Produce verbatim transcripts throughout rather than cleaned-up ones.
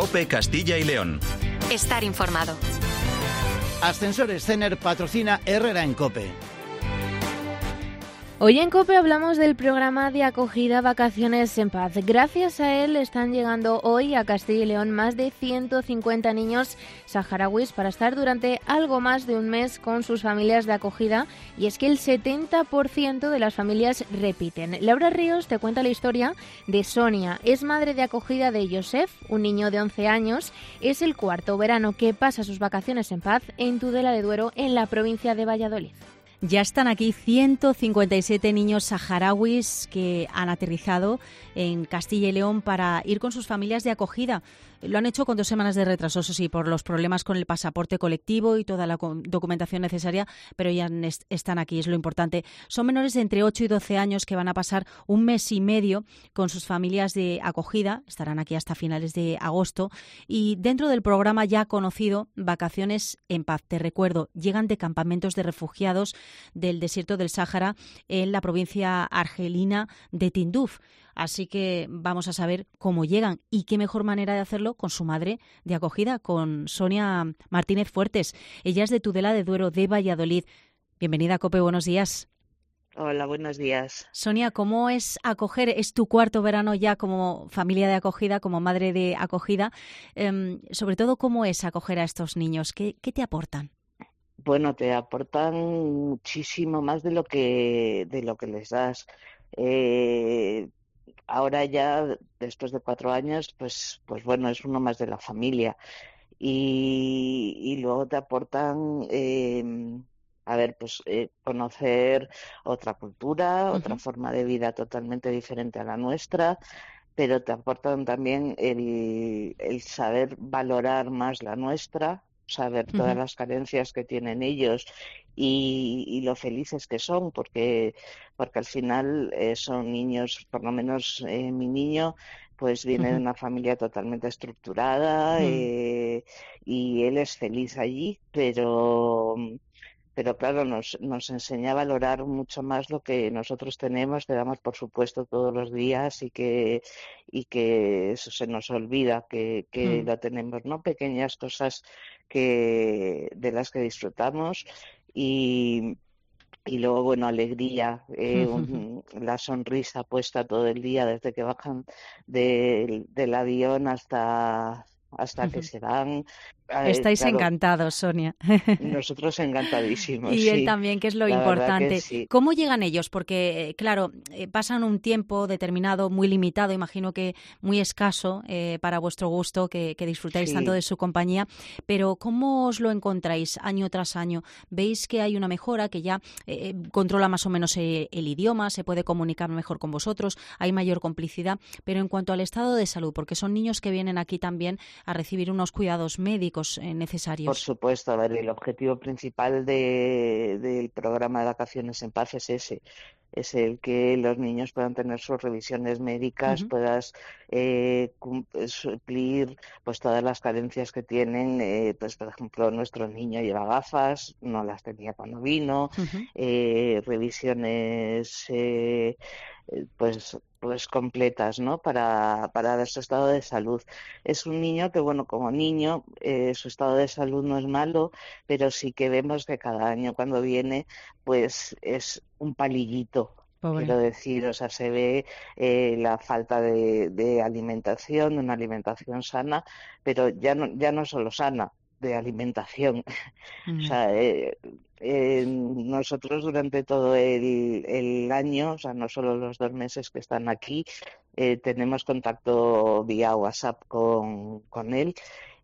COPE Castilla y León. Estar informado. Ascensores Cener patrocina Herrera en COPE. Hoy en COPE hablamos del programa de acogida Vacaciones en Paz. Gracias a él están llegando hoy a Castilla y León más de ciento cincuenta niños saharauis para estar durante algo más de un mes con sus familias de acogida, y es que el setenta por ciento de las familias repiten. Laura Ríos te cuenta la historia de Sonia. Es madre de acogida de Joseph, un niño de once años. Es el cuarto verano que pasa sus vacaciones en paz en Tudela de Duero, en la provincia de Valladolid. Ya están aquí ciento cincuenta y siete niños saharauis que han aterrizado en Castilla y León para ir con sus familias de acogida. Lo han hecho con dos semanas de retraso, eso sí, por los problemas con el pasaporte colectivo y toda la documentación necesaria, pero ya están aquí, es lo importante. Son menores de entre ocho y doce años que van a pasar un mes y medio con sus familias de acogida, estarán aquí hasta finales de agosto, y dentro del programa ya conocido Vacaciones en Paz. Te recuerdo, llegan de campamentos de refugiados del desierto del Sáhara en la provincia argelina de Tinduf. Así que vamos a saber cómo llegan y qué mejor manera de hacerlo con su madre de acogida, con Sonia Martínez Fuertes. Ella es de Tudela de Duero, de Valladolid. Bienvenida a COPE, buenos días. Hola, buenos días. Sonia, ¿cómo es acoger? Es tu cuarto verano ya como familia de acogida, como madre de acogida. Eh, sobre todo, ¿cómo es acoger a estos niños? ¿Qué, qué te aportan? Bueno, te aportan muchísimo más de lo que de lo que les das. Eh, ahora ya, después de cuatro años, pues, pues bueno, es uno más de la familia. Y, y luego te aportan, eh, a ver, pues eh, conocer otra cultura, uh-huh. otra forma de vida totalmente diferente a la nuestra, pero te aportan también el, el saber valorar más la nuestra, saber todas uh-huh. las carencias que tienen ellos y, y lo felices que son, porque porque al final eh, son niños, por lo menos eh, mi niño pues viene uh-huh. de una familia totalmente estructurada uh-huh. eh, y él es feliz allí, pero pero claro, nos, nos enseña a valorar mucho más lo que nosotros tenemos, que damos por supuesto todos los días y que y que eso se nos olvida que, que mm. lo tenemos, ¿no? Pequeñas cosas que de las que disfrutamos y y luego, bueno, alegría, eh, un, la sonrisa puesta todo el día desde que bajan de, del avión hasta hasta que se van. Estáis claro, encantados, Sonia. Nosotros encantadísimos. Y él sí. también, que es lo La importante. Sí. ¿Cómo llegan ellos? Porque, claro, pasan un tiempo determinado, muy limitado, imagino que muy escaso eh, para vuestro gusto, que, que disfrutáis sí. tanto de su compañía, pero ¿cómo os lo encontráis año tras año? ¿Veis que hay una mejora, que ya eh, controla más o menos el, el idioma, se puede comunicar mejor con vosotros, hay mayor complicidad? Pero en cuanto al estado de salud, porque son niños que vienen aquí también a recibir unos cuidados médicos necesarios. Por supuesto, a ver, el objetivo principal de, del programa de Vacaciones en Paz es ese, es el que los niños puedan tener sus revisiones médicas, uh-huh. puedas eh, suplir pues todas las carencias que tienen, eh, pues por ejemplo nuestro niño lleva gafas, no las tenía cuando vino, uh-huh. eh, revisiones eh, pues pues completas, ¿no? Para, para ver su estado de salud. Es un niño que, bueno, como niño, eh, su estado de salud no es malo, pero sí que vemos que cada año cuando viene, pues es un palillito. Pobre. Quiero decir, o sea, se ve eh, la falta de, de alimentación, de una alimentación sana, pero ya no, ya no solo sana, de alimentación. Mm. O sea, eh, eh, nosotros durante todo el, el año, o sea, no solo los dos meses que están aquí, eh, tenemos contacto vía WhatsApp con, con él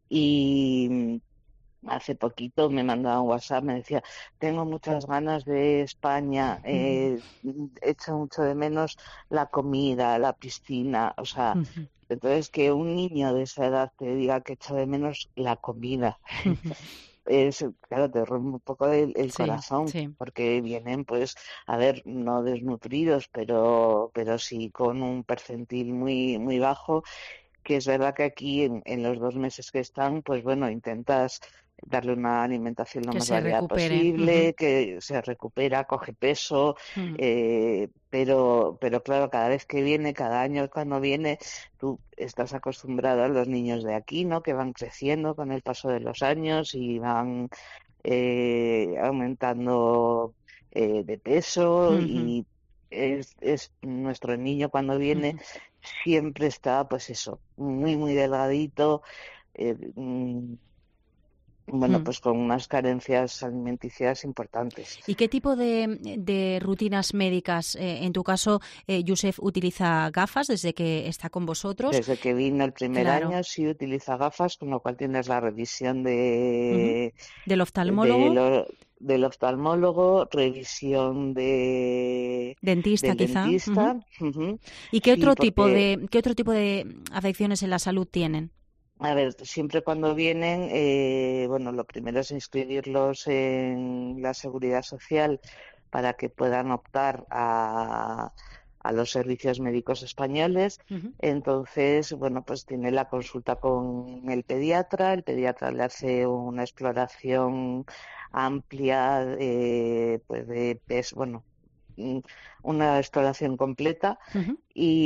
y hace poquito me mandaba un WhatsApp, me decía, tengo muchas ganas de España, eh, echo mucho de menos la comida, la piscina, o sea, uh-huh. entonces que un niño de esa edad te diga que echa de menos la comida, uh-huh. es, claro, te rompe un poco el, el sí, corazón, sí. porque vienen, pues, a ver, no desnutridos, pero, pero sí con un percentil muy, muy bajo, que es verdad que aquí en, en los dos meses que están, pues bueno, intentas darle una alimentación lo que más se variada recupere. posible, Uh-huh. que se recupera, coge peso, Uh-huh. eh, pero, pero claro, cada vez que viene, cada año cuando viene, tú estás acostumbrado a los niños de aquí, ¿no? Que van creciendo con el paso de los años y van eh, aumentando eh, de peso Uh-huh. y es, es nuestro niño cuando viene Uh-huh. siempre está, pues eso, muy, muy delgadito, eh, mm, bueno, Mm. pues con unas carencias alimenticias importantes. ¿Y qué tipo de, de rutinas médicas? Eh, en tu caso, eh, Yusef utiliza gafas desde que está con vosotros. Desde que vino el primer Claro. año sí utiliza gafas, con lo cual tienes la revisión de, Uh-huh. ¿Del oftalmólogo? de lo, del oftalmólogo, revisión de Dentista, del quizá. dentista. Uh-huh. Uh-huh. ¿Y qué Sí, otro tipo porque, de qué otro tipo de afecciones en la salud tienen? a ver, siempre cuando vienen, eh, bueno, lo primero es inscribirlos en la Seguridad Social para que puedan optar a, a los servicios médicos españoles. Uh-huh. Entonces, bueno, pues tiene la consulta con el pediatra, el pediatra le hace una exploración amplia, eh, pues de, es, bueno, una exploración completa. Uh-huh.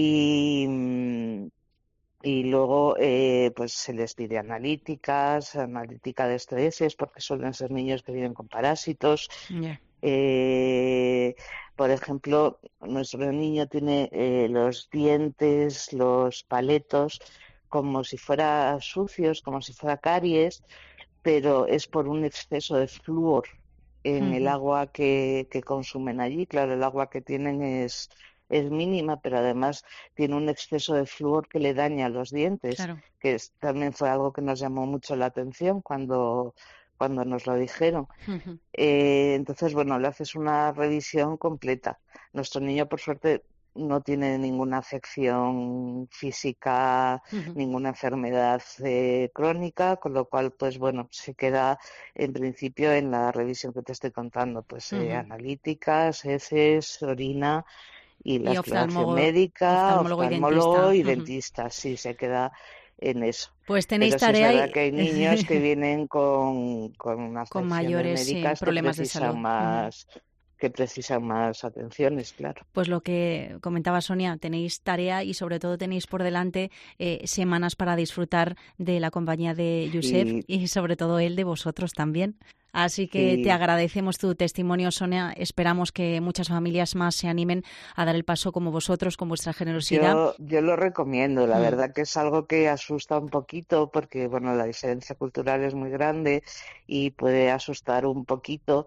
y Y luego eh, pues se les pide analíticas, analítica de estreses, porque suelen ser niños que viven con parásitos. Yeah. Eh, por ejemplo, nuestro niño tiene eh, los dientes, los paletos, como si fuera sucios, como si fuera caries, pero es por un exceso de flúor en Uh-huh. el agua que, que consumen allí. Claro, el agua que tienen es es mínima, pero además tiene un exceso de flúor que le daña los dientes, Claro. que es, también fue algo que nos llamó mucho la atención cuando, cuando nos lo dijeron. Uh-huh. Eh, entonces, bueno, le haces una revisión completa. Nuestro niño, por suerte, no tiene ninguna afección física, Uh-huh. ninguna enfermedad eh, crónica, con lo cual, pues bueno, se queda en principio en la revisión que te estoy contando, pues eh, Uh-huh. analíticas, heces, orina y la Y exploración oftalmólogo, médica, oftalmólogo y oftalmólogo dentista. y Uh-huh. dentista, sí, se queda en eso. Pues tenéis Pero sí es tarea verdad y... que hay niños que vienen con, con con afecciones mayores sí, médicas que problemas de precisan salud. más, que precisan más atenciones, claro. Pues lo que comentaba Sonia, tenéis tarea y sobre todo tenéis por delante eh, semanas para disfrutar de la compañía de Yusef Sí, y sobre todo él de vosotros también. Así que te sí. agradecemos tu testimonio, Sonia. Esperamos que muchas familias más se animen a dar el paso como vosotros, con vuestra generosidad. Yo, yo lo recomiendo, la Mm. verdad que es algo que asusta un poquito porque, bueno, la diferencia cultural es muy grande y puede asustar un poquito,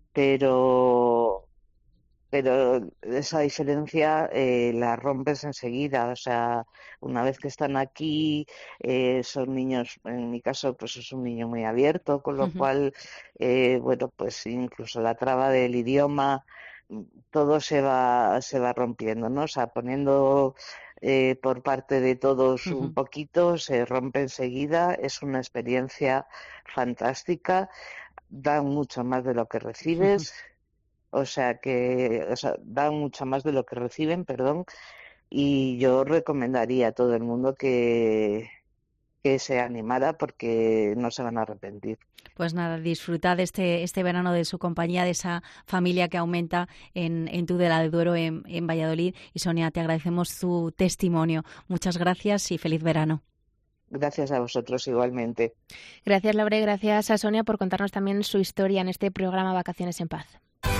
pero pero esa diferencia eh, la rompes enseguida, o sea, una vez que están aquí, eh, son niños, en mi caso, pues es un niño muy abierto, con lo Uh-huh. cual, eh, bueno, pues incluso la traba del idioma, todo se va, se va rompiendo, ¿no? O sea, poniendo eh, por parte de todos Uh-huh. un poquito, se rompe enseguida, es una experiencia fantástica, da mucho más de lo que recibes. Uh-huh. O sea que, o sea, dan mucho más de lo que reciben, perdón, y yo recomendaría a todo el mundo que, que se animara porque no se van a arrepentir. Pues nada, disfrutad este, este verano de su compañía, de esa familia que aumenta en, en Tudela de Duero, en, en Valladolid. Y Sonia, te agradecemos tu testimonio. Muchas gracias y feliz verano. Gracias a vosotros igualmente. Gracias, Laura, y gracias a Sonia por contarnos también su historia en este programa Vacaciones en Paz.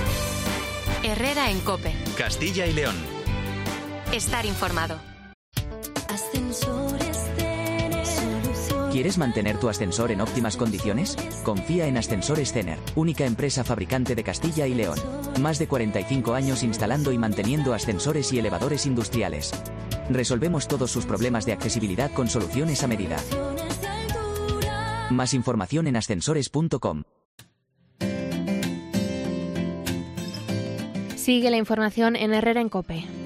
Herrera en COPE. Castilla y León. Estar informado. ¿Quieres mantener tu ascensor en óptimas condiciones? Confía en Ascensores Cener, única empresa fabricante de Castilla y León. Más de cuarenta y cinco años instalando y manteniendo ascensores y elevadores industriales. Resolvemos todos sus problemas de accesibilidad con soluciones a medida. Más información en ascensores punto com. Sigue la información en Herrera en COPE.